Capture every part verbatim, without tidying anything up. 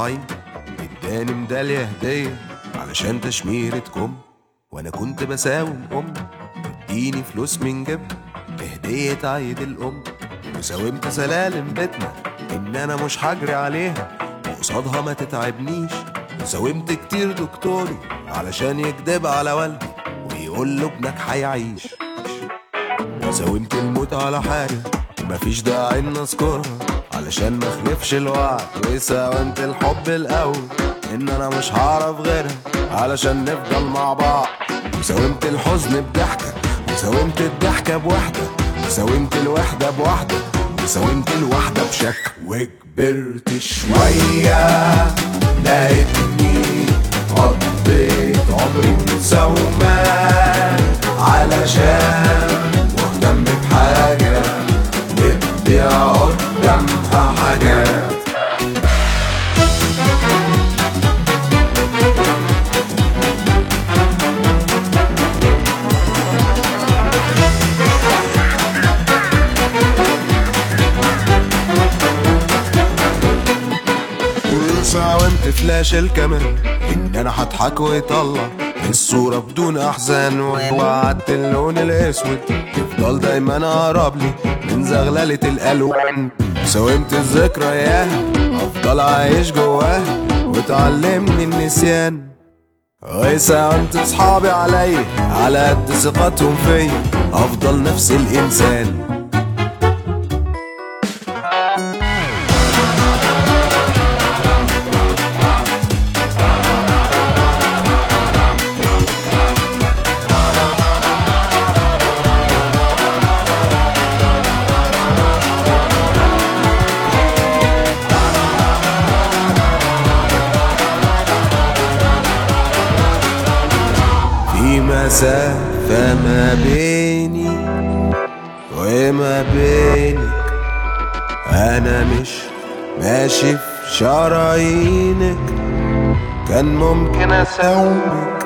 زعيم اداني ميدالية هدية علشان تشميرة كم، وانا كنت بساوم ام اديني فلوس من جيب هدية عيد الام، وساومت سلالم بيتنا ان انا مش هجري عليها وقصادها ما تتعبنيش، وساومت كتير دكتوري علشان يكدب على والدي ويقول له ابنك هيعيش، وساومت الموت على حاجة مفيش داعي ان اذكرها علشان ما اخلفش الوعد، وساومت الحب الاول ان انا مش هعرف غيرها علشان نفضل مع بعض، وساومت الحزن بضحكة وساومت الضحكة بوحدة وساومت الوحدة بوحدة وساومت الوحدة بشك، وكبرت شوية لقيتني قضيت عمري مساومة علشان مهتم بحاجة بتبيع قدامها حاجات. ساومت فلاش الكاميرا ان انا هضحك ويطلع الصورة بدون احزان، ووعدت اللون الاسود يفضل دايما اقرب لي من زغللة الالوان، ساومت الذكريات افضل عايش جواها وتعلمني النسيان، وساومت اصحابي عليا على قد ثقتهم فيا افضل نفس الانسان. في مسافة ما بيني وما بينك، أنا مش ماشي في شرايينك، كان ممكن أساومك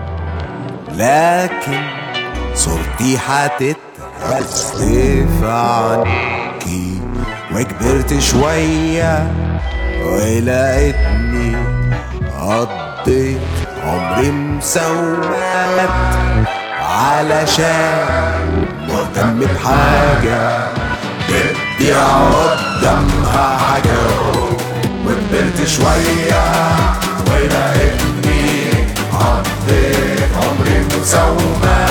لكن صورتي هتتهز في عينيكي، وكبرت شوية ولقيتني قضيت عمري مساومات علشان مهتم بحاجة بتبيع قدامها حاجة، وكبرت شوية ولقيتني قضيت عمري مساومات